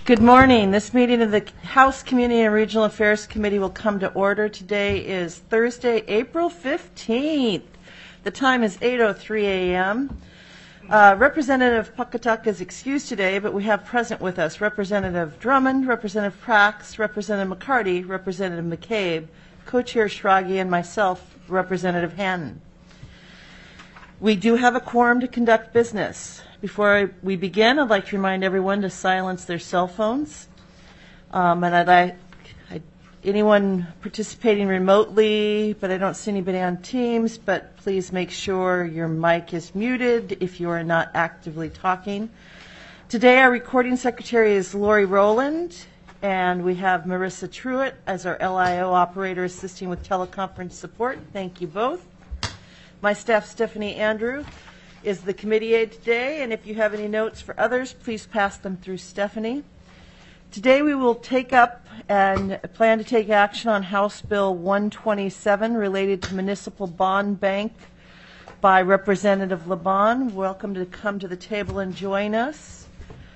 Good morning. This meeting of the House Community and Regional Affairs Committee will come to order. Today is Thursday, April 15th. The time is 8:03 a.m. Representative Pawcatuck is excused today, but we have present with us Representative Drummond, Representative Prax, Representative McCarty, Representative McCabe, Co-Chair Schrage, and myself, Representative Hannon. We do have a quorum to conduct business. Before we begin, I'd like to remind everyone to silence their cell phones. Anyone participating remotely, but I don't see anybody on Teams, but please make sure your mic is muted if you are not actively talking. Today, our recording secretary is Lori Rowland, and we have Marissa Truitt as our LIO operator assisting with teleconference support. Thank you both. My staff, Stephanie Andrew, is the committee aide today, and if you have any notes for others, please pass them through Stephanie. Today we will take up and plan to take action on House Bill 127 related to Municipal Bond Bank by Representative LeBon. Welcome to come to the table and join us.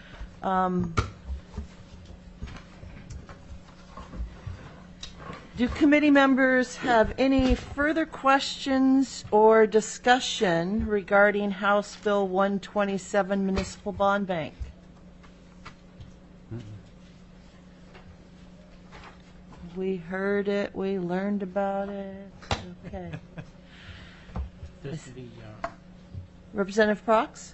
Do committee members have any further questions or discussion regarding House Bill 127 Municipal Bond Bank? We heard it. We learned about it. Okay. Representative Prox?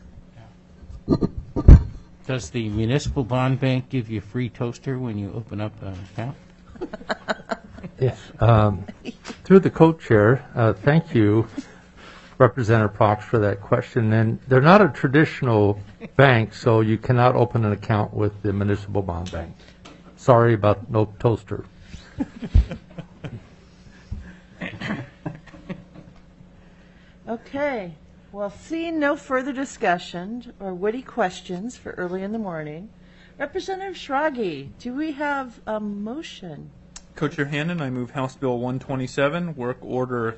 Does the Municipal Bond Bank give you a free toaster when you open up an account? Yes. Through the co-chair, thank you, Representative Prox, for that question. And they're not a traditional bank, so you cannot open an account with the Municipal Bond Bank. Sorry about no toaster. Okay. Well, seeing no further discussion or witty questions for early in the morning, Representative Schrage, do we have a motion? Co-Chair Hannon, I move House Bill 127, Work Order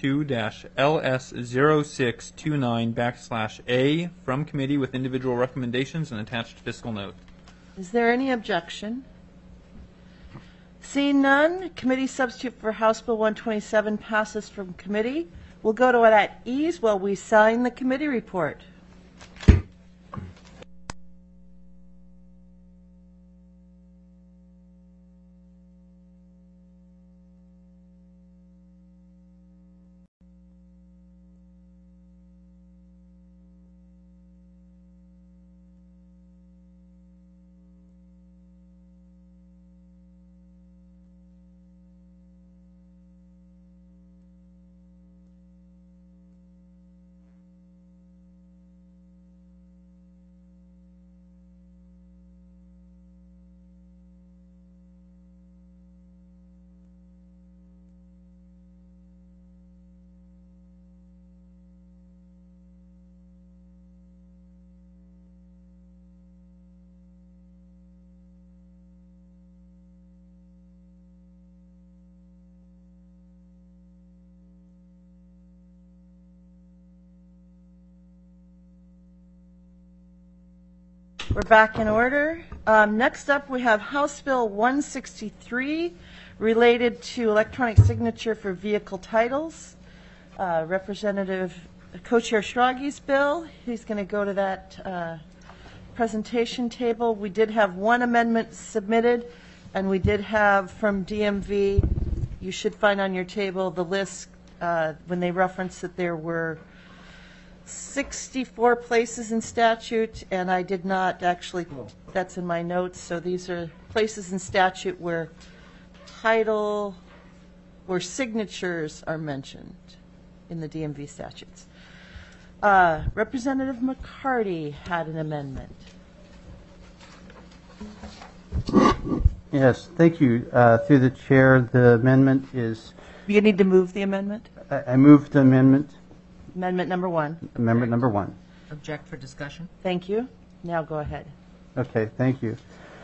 32-LS0629/A from committee with individual recommendations and attached fiscal note. Is there any objection? Seeing none, committee substitute for House Bill 127 passes from committee. We'll go to it at ease while we sign the committee report. We're back in order. Next up, we have House Bill 163 related to electronic signature for vehicle titles. Representative Co-Chair Schrage's bill. He's going to go to that presentation table. We did have one amendment submitted, and we did have from DMV. You should find on your table the list when they referenced that there were 64 places in statute, and I did not actually, that's in my notes, so these are places in statute where signatures are mentioned in the DMV statutes. Representative McCarty had an amendment. Yes, thank you. Through the chair, the amendment is... You need to move the amendment? I moved the amendment. Amendment number one. Amendment number one. Object for discussion. Thank you. Now go ahead. Okay, thank you.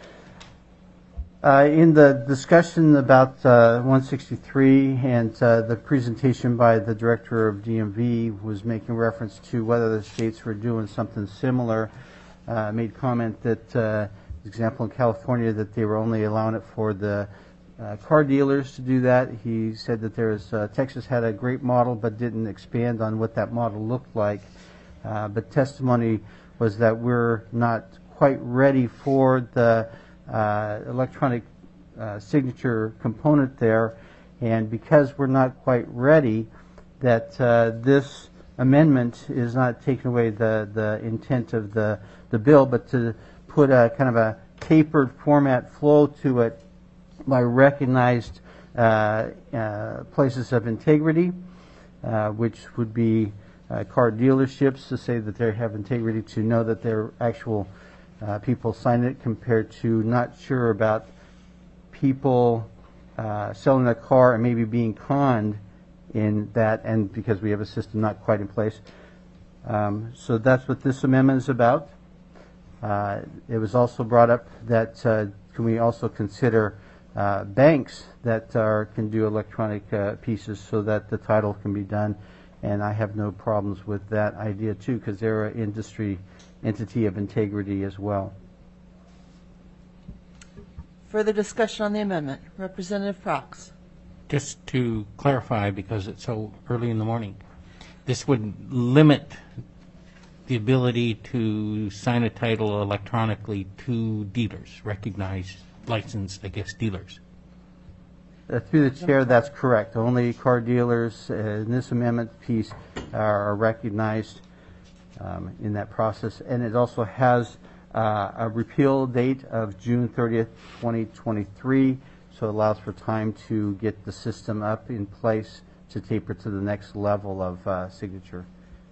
In the discussion about 163 and the presentation by the director of DMV was making reference to whether the states were doing something similar, made comment that example in California that they were only allowing it for the car dealers to do that. He said that Texas had a great model but didn't expand on what that model looked like. But testimony was that we're not quite ready for the electronic signature component there, and because we're not quite ready, that this amendment is not taking away the intent of the bill, but to put a kind of a tapered format flow to it by recognized places of integrity, which would be car dealerships, to say that they have integrity, to know that they're actual people signing it, compared to not sure about people selling a car and maybe being conned in that, and because we have a system not quite in place. So that's what this amendment is about. It was also brought up that can we also consider banks that can do electronic pieces so that the title can be done, and I have no problems with that idea too, because they're an industry entity of integrity as well. Further discussion on the amendment. Representative Prox. Just to clarify, because it's so early in the morning, this would limit the ability to sign a title electronically to dealers, recognized, licensed, I guess, dealers. Through the chair, that's correct. Only car dealers in this amendment piece are recognized in that process, and it also has a repeal date of June 30th, 2023, so it allows for time to get the system up in place to taper to the next level of signature.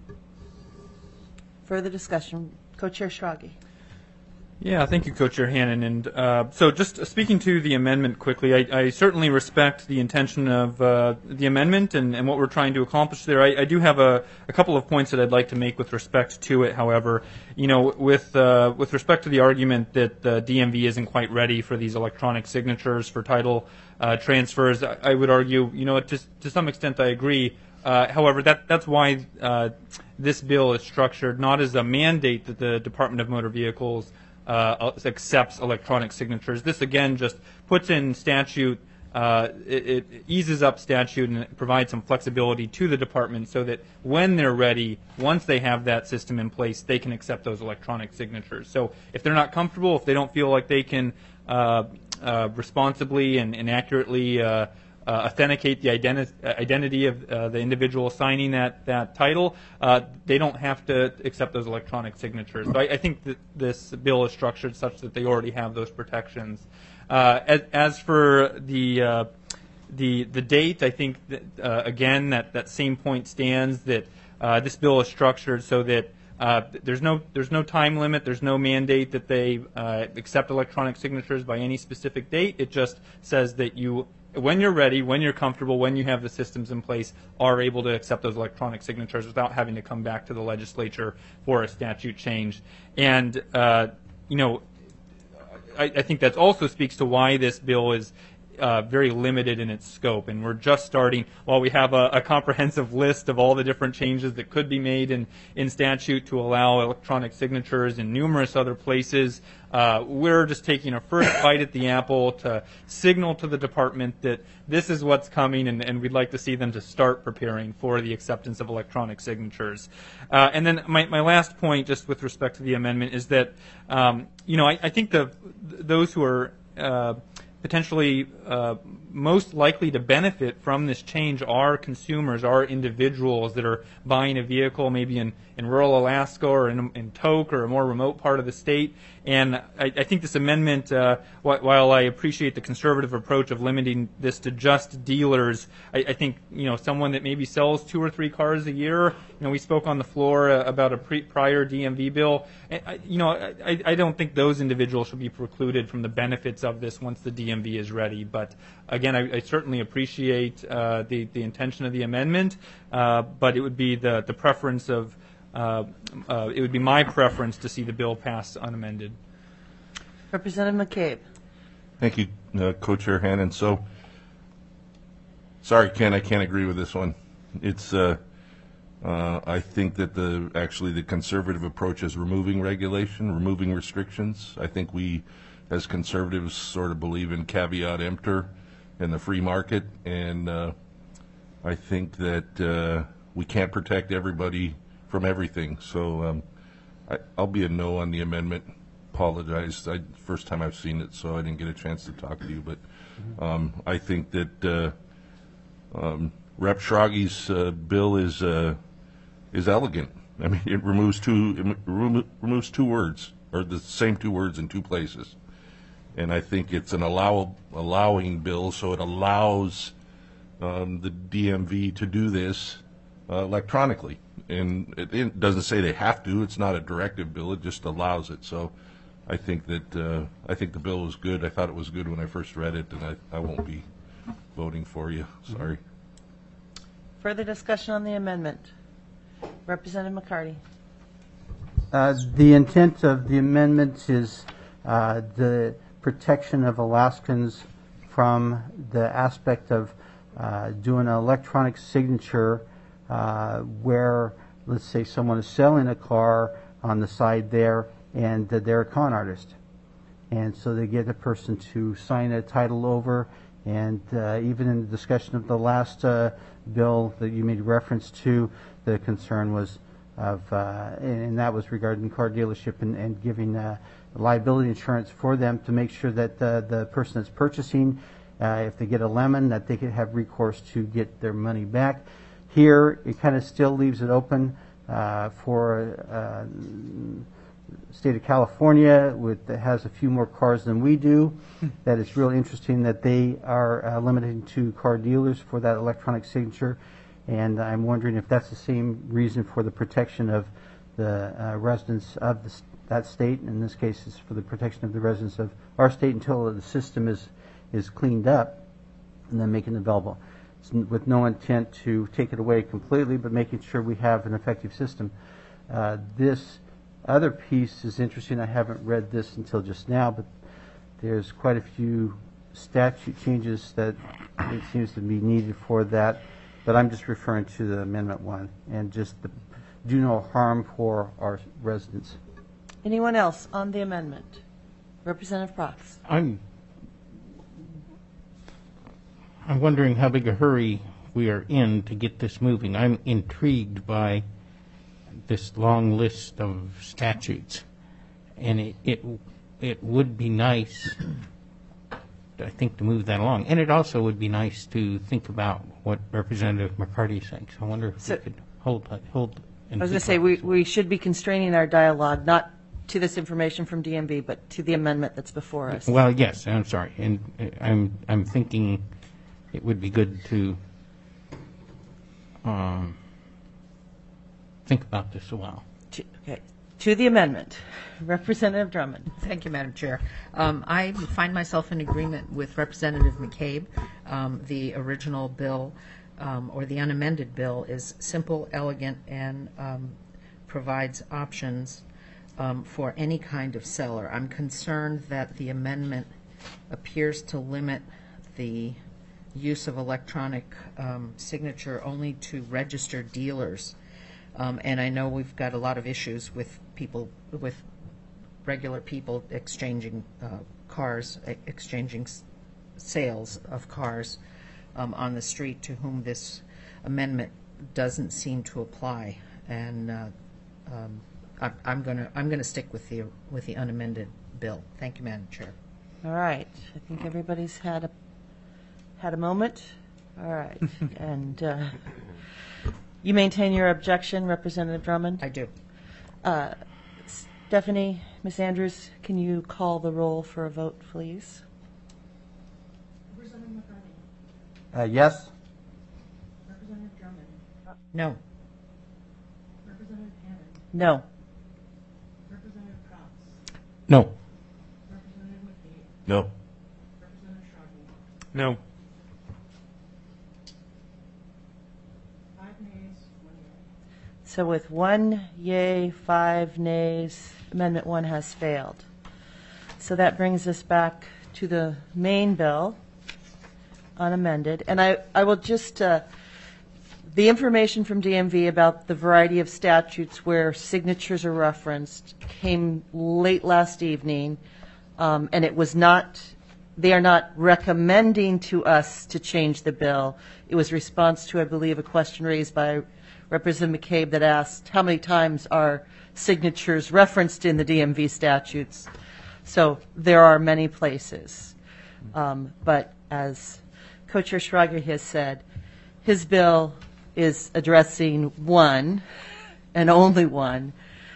Further discussion. Co-Chair Schrage. Yeah, thank you, Co-Chair Hannan. And so just speaking to the amendment quickly, I certainly respect the intention of the amendment and what we're trying to accomplish there. I do have a couple of points that I'd like to make with respect to it, however. You know, with respect to the argument that the DMV isn't quite ready for these electronic signatures for title transfers, I would argue, you know, to some extent I agree. However, that's why this bill is structured not as a mandate that the Department of Motor Vehicles accepts electronic signatures. This again just puts in statute, it eases up statute and it provides some flexibility to the department so that when they're ready, once they have that system in place, they can accept those electronic signatures. So if they're not comfortable, if they don't feel like they can responsibly and accurately authenticate the identity of the individual signing that title, they don't have to accept those electronic signatures. So I think that this bill is structured such that they already have those protections. As for the date, I think that again that same point stands, that this bill is structured so that there's no time limit, there's no mandate that they accept electronic signatures by any specific date. It just says that you, when you're ready, when you're comfortable, when you have the systems in place, are able to accept those electronic signatures without having to come back to the legislature for a statute change. And, you know, I think that also speaks to why this bill is very limited in its scope. And we're just starting, while we have a comprehensive list of all the different changes that could be made in statute to allow electronic signatures in numerous other places, we're just taking a first bite at the apple to signal to the department that this is what's coming, and we'd like to see them to start preparing for the acceptance of electronic signatures. And then my last point, just with respect to the amendment, is that you know, I think those who are potentially most likely to benefit from this change are consumers, are individuals that are buying a vehicle maybe in rural Alaska or in Tok or a more remote part of the state. And I think this amendment, while I appreciate the conservative approach of limiting this to just dealers, I think, you know, someone that maybe sells 2 or 3 cars a year, you know, we spoke on the floor about a prior DMV bill. You know, I don't think those individuals should be precluded from the benefits of this once the DMV is ready. But again, I certainly appreciate the intention of the amendment, but it would be the preference of it would be my preference to see the bill pass unamended. Representative McCabe. Thank you, Co-Chair Hannan. So, sorry, Ken, I can't agree with this one. It's I think that the conservative approach is removing regulation, removing restrictions. I think we, as conservatives, sort of believe in caveat emptor and the free market, and I think that we can't protect everybody from everything. So I'll be a no on the amendment. Apologize. First time I've seen it, so I didn't get a chance to talk to you. But I think that Rep. Schraggy's bill is elegant. I mean, it removes two words, or the same two words in two places. And I think it's an allowing bill, so it allows the DMV to do this electronically. And it doesn't say they have to. It's not a directive bill. It just allows it. So I think that the bill is good. I thought it was good when I first read it, and I won't be voting for you. Sorry. Further discussion on the amendment. Representative McCarty. The intent of the amendment is the protection of Alaskans from the aspect of doing an electronic signature where, let's say, someone is selling a car on the side there and they're a con artist. And so they get a person to sign a title over, and even in the discussion of the last bill that you made reference to, the concern was of, and that was regarding car dealership and giving liability insurance for them to make sure that the person that's purchasing, if they get a lemon, that they could have recourse to get their money back. Here, it kind of still leaves it open for state of California, that has a few more cars than we do. That is really interesting that they are limited to car dealers for that electronic signature. And I'm wondering if that's the same reason for the protection of the residents of that state. In this case, it's for the protection of the residents of our state until the system is cleaned up, and then making it available. It's with no intent to take it away completely, but making sure we have an effective system. This other piece is interesting. I haven't read this until just now, but there's quite a few statute changes that it seems to be needed for that. But I'm just referring to the Amendment 1 and just do no harm for our residents. Anyone else on the amendment? Representative Prox. I'm wondering how big a hurry we are in to get this moving. I'm intrigued by this long list of statutes, and it would be nice, I think, to move that along. And it also would be nice to think about what Representative McCarty is saying. So I wonder if we could hold. I was going to say we should be constraining our dialogue not to this information from DMV, but to the amendment that's before us. Well, yes, I'm sorry, and I'm thinking it would be good to think about this a while. To the amendment, Representative Drummond. Thank you, Madam Chair. I find myself in agreement with Representative McCabe. The original bill, or the unamended bill, is simple, elegant, and provides options for any kind of seller. I'm concerned that the amendment appears to limit the use of electronic signature only to registered dealers. And I know we've got a lot of issues with regular people exchanging cars, exchanging sales of cars on the street, to whom this amendment doesn't seem to apply. And I'm going to stick with the unamended bill. Thank you, Madam Chair. All right. I think everybody's had a moment. All right. And you maintain your objection, Representative Drummond? I do. Stephanie, Ms. Andrews, can you call the roll for a vote, please? Representative McCarty. Yes. Representative Drummond. No. Representative Hannon. No. Representative Cox. No. Representative McCabe. No. Representative Schraggy. No. 5 nays, 1 yea. So with 1 yea, 5 nays, Amendment 1 has failed. So that brings us back to the main bill, unamended. And I will just, The information from DMV about the variety of statutes where signatures are referenced came late last evening, and it was not, they are not recommending to us to change the bill. It was response to, I believe, a question raised by Representative McCabe that asked how many times are signatures referenced in the DMV statutes. So there are many places. But as Co-Chair Schrager has said, his bill is addressing one and only one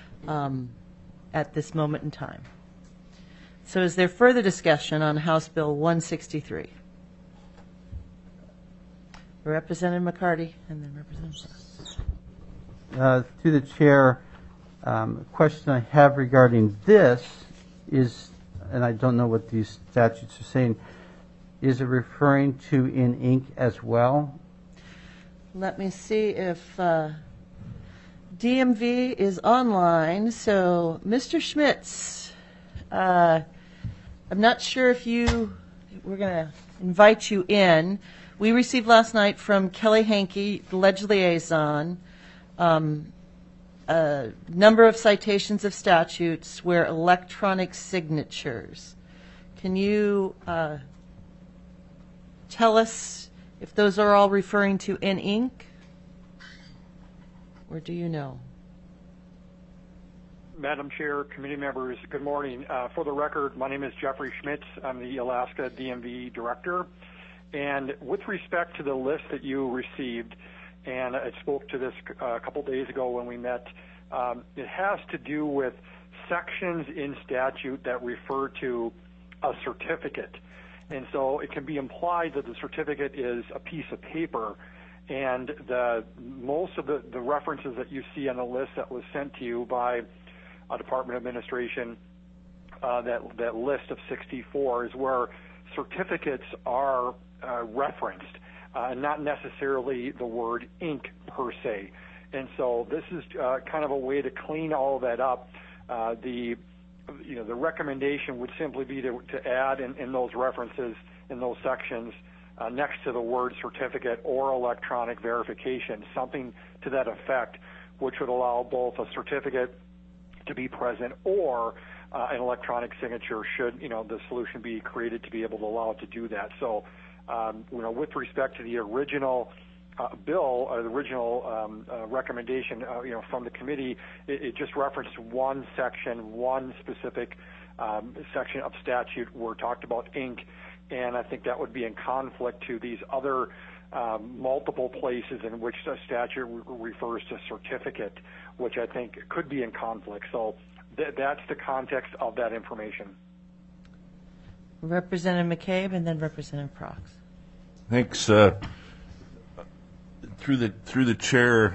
at this moment in time. So is there further discussion on House Bill 163? Representative McCarty and then Representative Fox. Through the chair, a question I have regarding this is, and I don't know what these statutes are saying, is it referring to in ink as well? Let me see if DMV is online. So, Mr. Schmitz, I'm not sure if we're going to invite you in. We received last night from Kelly Hankey, the Ledge Liaison, a number of citations of statutes where electronic signatures. Can you tell us if those are all referring to in ink? Or do you know? Madam Chair, committee members, good morning. For the record, my name is Jeffrey Schmitz. I'm the Alaska DMV Director. And with respect to the list that you received, and I spoke to this a couple days ago when we met, it has to do with sections in statute that refer to a certificate. And so it can be implied that the certificate is a piece of paper, and most of the references that you see on the list that was sent to you by a Department of Administration, that list of 64 is where certificates are referenced, and not necessarily the word ink per se. And so this is kind of a way to clean all of that up. The recommendation would simply be to add in those references in those sections next to the word certificate or electronic verification, something to that effect, which would allow both a certificate to be present or an electronic signature should the solution be created to be able to allow it to do that. So with respect to the original bill, or the original recommendation, from the committee, it just referenced one section, one specific section of statute where it talked about ink, and I think that would be in conflict to these other multiple places in which the statute refers to certificate, which I think could be in conflict. So that's the context of that information. Representative McCabe and then Representative Prox. Thanks. Through the chair,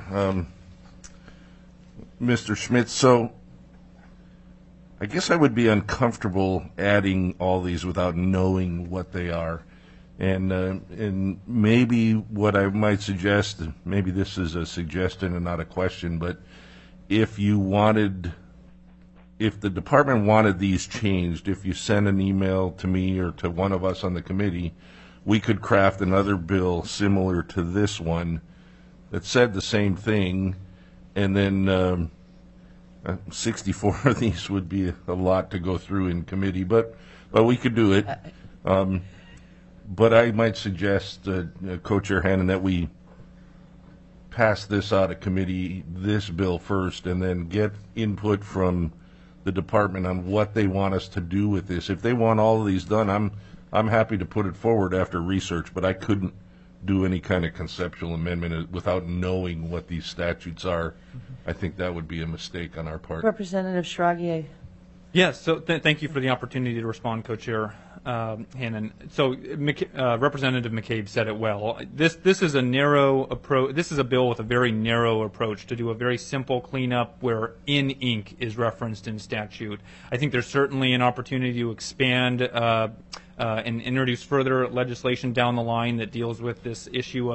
Mr. Schmitz. So I guess I would be uncomfortable adding all these without knowing what they are, and maybe what I might suggest, maybe this is a suggestion and not a question, but if the department wanted these changed, if you send an email to me or to one of us on the committee, we could craft another bill similar to this one that said the same thing, and then 64 of these would be a lot to go through in committee, but we could do it. But I might suggest, Co-Chair Hannan, that we pass this out of committee, this bill first, and then get input from the department on what they want us to do with this. If they want all of these done, I'm happy to put it forward after research, but I couldn't do any kind of conceptual amendment without knowing what these statutes are. I think that would be a mistake on our part. Representative Schragier. Yes, so thank you for the opportunity to respond, Co-Chair Hannan. So Representative McCabe said it well. This is a narrow approach. This is a bill with a very narrow approach to do a very simple cleanup where in ink is referenced in statute. I think there's certainly an opportunity to expand and introduce further legislation down the line that deals with this issue of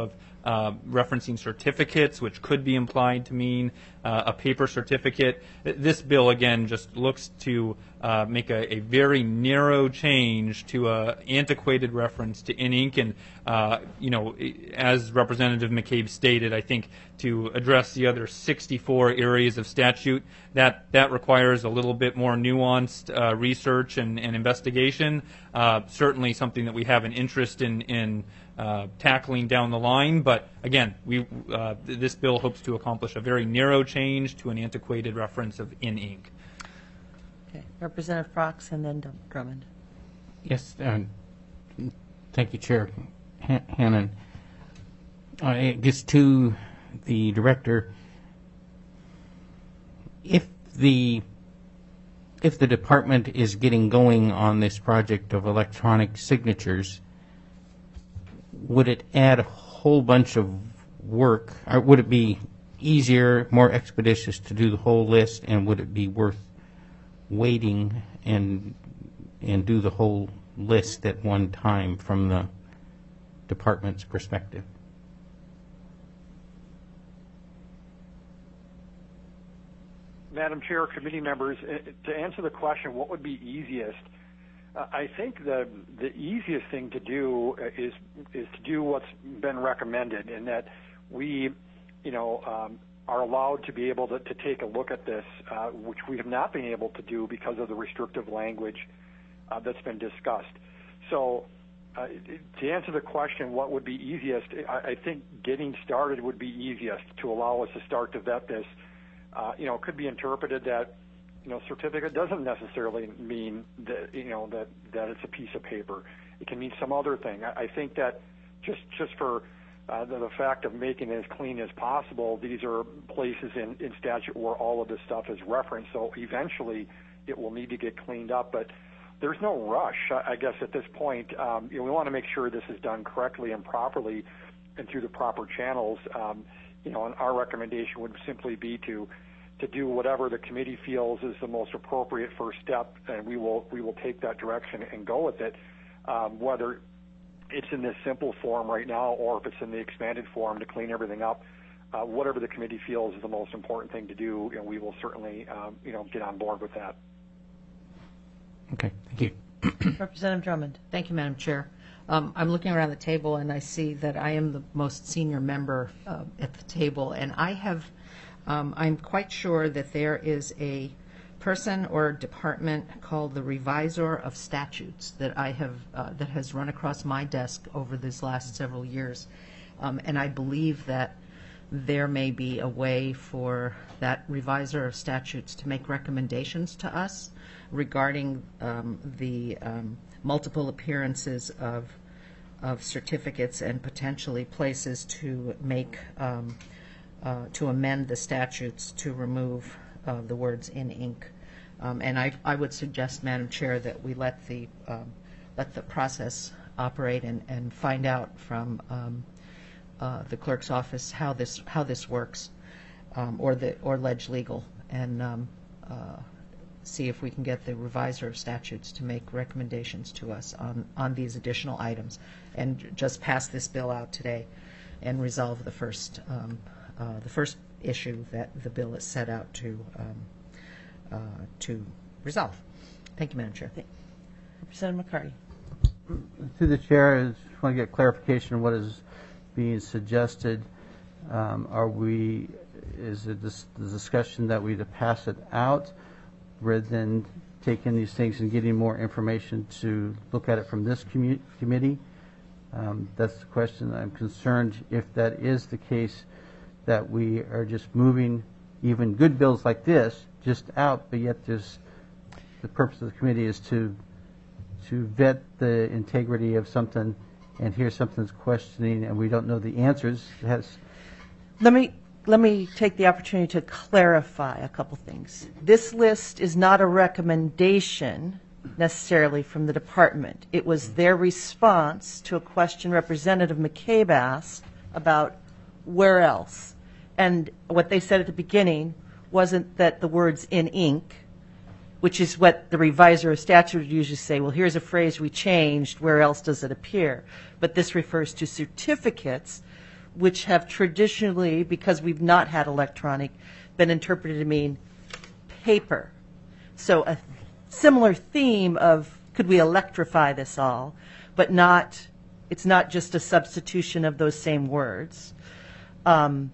referencing certificates, which could be implied to mean a paper certificate. This bill, again, just looks to make a very narrow change to an antiquated reference to in ink. And, as Representative McCabe stated, I think to address the other 64 areas of statute, that requires a little bit more nuanced research and investigation. Certainly something that we have an interest in tackling down the line, but again, this bill hopes to accomplish a very narrow change to an antiquated reference of in ink. Okay. Representative Fox and then Drummond. Yes, thank you, Chair Hannan. I guess to the director, if the department is getting going on this project of electronic signatures, would it add a whole bunch of work, or would it be easier, more expeditious to do the whole list, and would it be worth waiting and do the whole list at one time from the department's perspective? Madam Chair, committee members, to answer the question, what would be easiest? I think the easiest thing to do is to do what's been recommended, and that we, are allowed to be able to take a look at this, which we have not been able to do because of the restrictive language that's been discussed. So, to answer the question, what would be easiest? I think getting started would be easiest to allow us to start to vet this. It could be interpreted that certificate doesn't necessarily mean that that it's a piece of paper. It can mean some other thing. I think that just for the fact of making it as clean as possible, these are places in statute where all of this stuff is referenced. So eventually, it will need to get cleaned up. But there's no rush, I guess, at this point. We want to make sure this is done correctly and properly, and through the proper channels. And our recommendation would simply be to do whatever the committee feels is the most appropriate first step, and we will take that direction and go with it, whether it's in this simple form right now or if it's in the expanded form to clean everything up. Whatever the committee feels is the most important thing to do, and we will certainly get on board with that. Okay, thank you. Representative Drummond. Thank you, Madam Chair. I'm looking around the table and I see that I am the most senior member at the table, and I'm quite sure that there is a person or department called the Revisor of Statutes that that has run across my desk over these last several years, and I believe that there may be a way for that Revisor of Statutes to make recommendations to us regarding the multiple appearances of certificates and potentially places to make to amend the statutes to remove the words in ink. And I would suggest, Madam Chair, that we let the process operate and find out from the clerk's office how this works, or Ledge Legal, and see if we can get the Revisor of Statutes to make recommendations to us on these additional items, and just pass this bill out today and resolve the first issue that the bill is set out to resolve. Thank you, Madam Chair. Representative McCarty. Through the chair, I just want to get clarification on what is being suggested. Is it the discussion that we to pass it out rather than taking these things and getting more information to look at it from this committee? That's the question. I'm concerned if that is the case, that we are just moving even good bills like this just out, but yet the purpose of the committee is to vet the integrity of something, and here something's questioning and we don't know the answers. Let me take the opportunity to clarify a couple things. This list is not a recommendation necessarily from the department. It was their response to a question Representative McCabe asked about where else. And what they said at the beginning wasn't that the words in ink, which is what the Revisor of Statute would usually say, well, here's a phrase we changed, where else does it appear? But this refers to certificates, which have traditionally, because we've not had electronic, been interpreted to mean paper. So a similar theme of could we electrify this all, but not, it's not just a substitution of those same words. And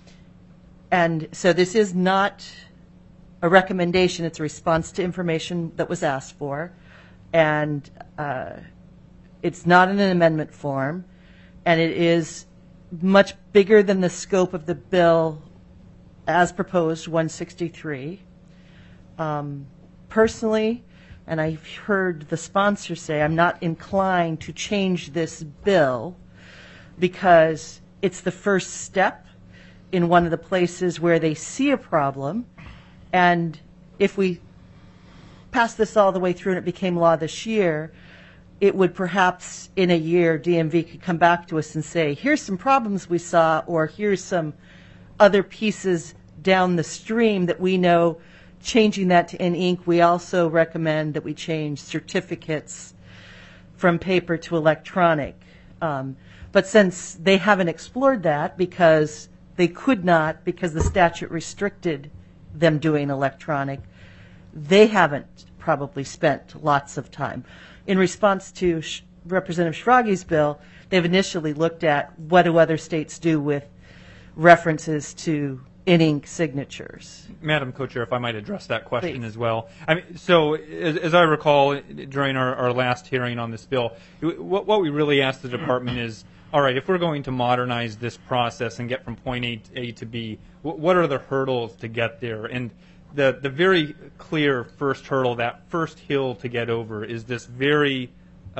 so this is not a recommendation, it's a response to information that was asked for. And it's not in an amendment form, and it is much bigger than the scope of the bill as proposed, 163. Personally, and I've heard the sponsor say, I'm not inclined to change this bill because it's the first step in one of the places where they see a problem. And if we pass this all the way through and it became law this year, it would perhaps in a year DMV could come back to us and say, here's some problems we saw, or here's some other pieces down the stream that we know. Changing that to in-ink, we also recommend that we change certificates from paper to electronic. But since they haven't explored that because they could not, because the statute restricted them doing electronic, they haven't probably spent lots of time. In response to Representative Schraggy's bill, they've initially looked at what do other states do with references to in-ink signatures. Madam Co-Chair, if I might address that question Please. as well. I mean, so as I recall during our last hearing on this bill, what we really asked the department is, all right, if we're going to modernize this process and get from point A to B, what are the hurdles to get there? And the very clear first hurdle, that first hill to get over, is this very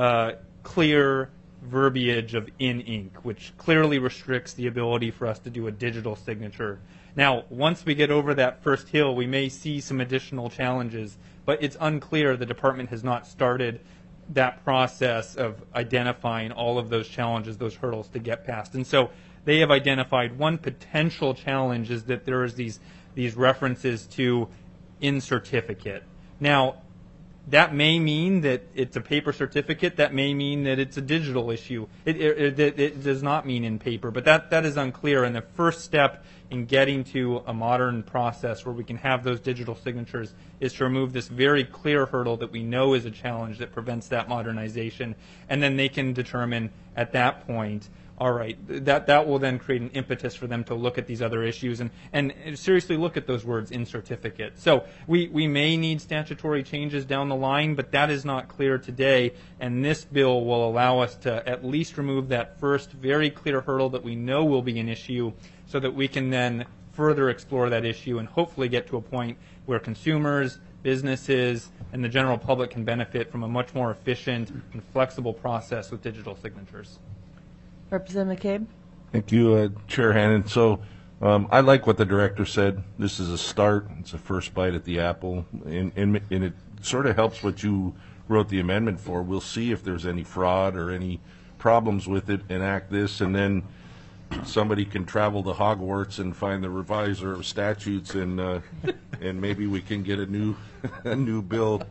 clear verbiage of in-ink, which clearly restricts the ability for us to do a digital signature. Now, once we get over that first hill, we may see some additional challenges, but it's unclear. The department has not started that process of identifying all of those challenges, those hurdles to get past. And so they have identified one potential challenge is that there is these references to in certificate. Now, that may mean that it's a paper certificate. That may mean that it's a digital issue. It does not mean in paper, but that is unclear. And the first step in getting to a modern process where we can have those digital signatures is to remove this very clear hurdle that we know is a challenge that prevents that modernization. And then they can determine at that point, all right, that will then create an impetus for them to look at these other issues and seriously look at those words in certificate. So we may need statutory changes down the line, but that is not clear today, and this bill will allow us to at least remove that first very clear hurdle that we know will be an issue so that we can then further explore that issue and hopefully get to a point where consumers, businesses, and the general public can benefit from a much more efficient and flexible process with digital signatures. Representative McCabe? Thank you, Chair Hannan. So I like what the director said. This is a start. It's a first bite at the apple, and it sort of helps what you wrote the amendment for. We'll see if there's any fraud or any problems with it, enact this, and then somebody can travel to Hogwarts and find the reviser of statutes, and maybe we can get a new bill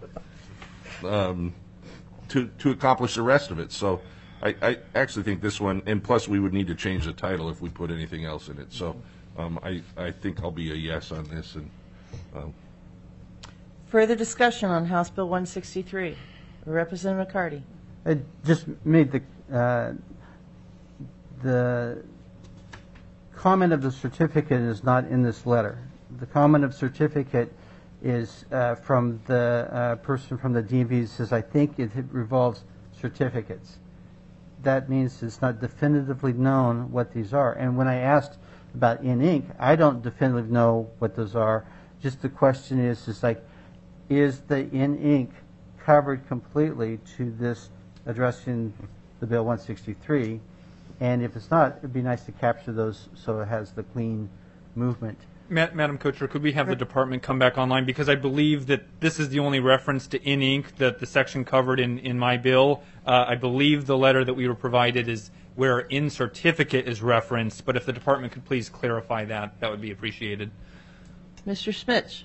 to accomplish the rest of it. So I actually think this one, and plus we would need to change the title if we put anything else in it. So I think I'll be a yes on this. And Further discussion on House Bill 163. Representative McCarty. I just made the comment of the certificate is not in this letter. The comment of certificate is from the person from the DMV says, I think it revolves certificates. That means it's not definitively known what these are. And when I asked about in-ink, I don't definitively know what those are. Just the question is like, is the in-ink covered completely to this addressing the Bill 163? And if it's not, it'd be nice to capture those so it has the clean movement. Madam Co-Chair, could we have the department come back online? Because I believe that this is the only reference to in-ink that the section covered in my bill. I believe the letter that we were provided is where in certificate is referenced, but if the department could please clarify that, that would be appreciated. Mr. Schmitz.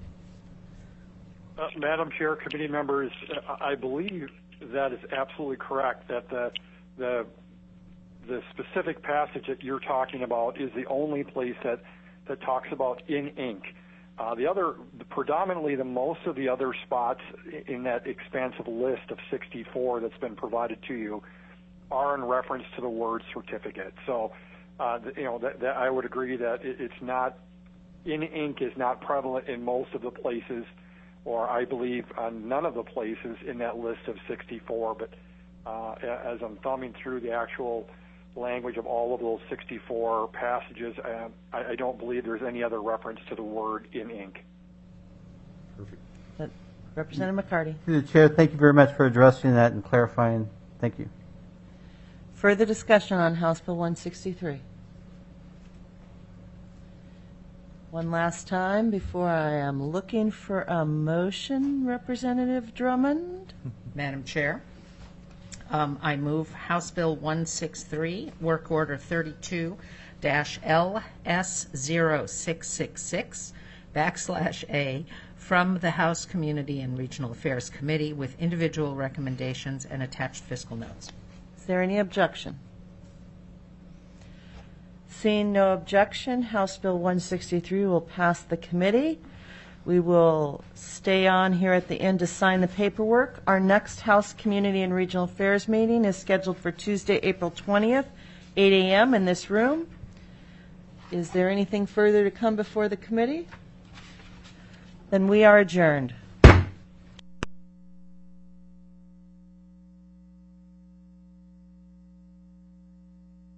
Madam Chair, committee members, I believe that is absolutely correct, that the the specific passage that you're talking about is the only place that talks about in ink. Predominantly, most of the other spots in that expansive list of 64 that's been provided to you are in reference to the word certificate. So, that I would agree that it's not, in ink is not prevalent in most of the places, or I believe none of the places in that list of 64. But as I'm thumbing through the actual language of all of those 64 passages, I don't believe there's any other reference to the word in ink. Representative McCarty. Through the chair, thank you very much for addressing that and clarifying. Thank you. Further discussion on House Bill 163. One last time before I am looking for a motion, Representative Drummond. Madam Chair, I move House Bill 163, Work Order 32-LS0666/A, from the House Community and Regional Affairs Committee with individual recommendations and attached fiscal notes. Is there any objection? Seeing no objection, House Bill 163 will pass the committee. We will stay on here at the end to sign the paperwork. Our next House Community and Regional Affairs meeting is scheduled for Tuesday, April 20th, 8 a.m. in this room. Is there anything further to come before the committee? Then we are adjourned.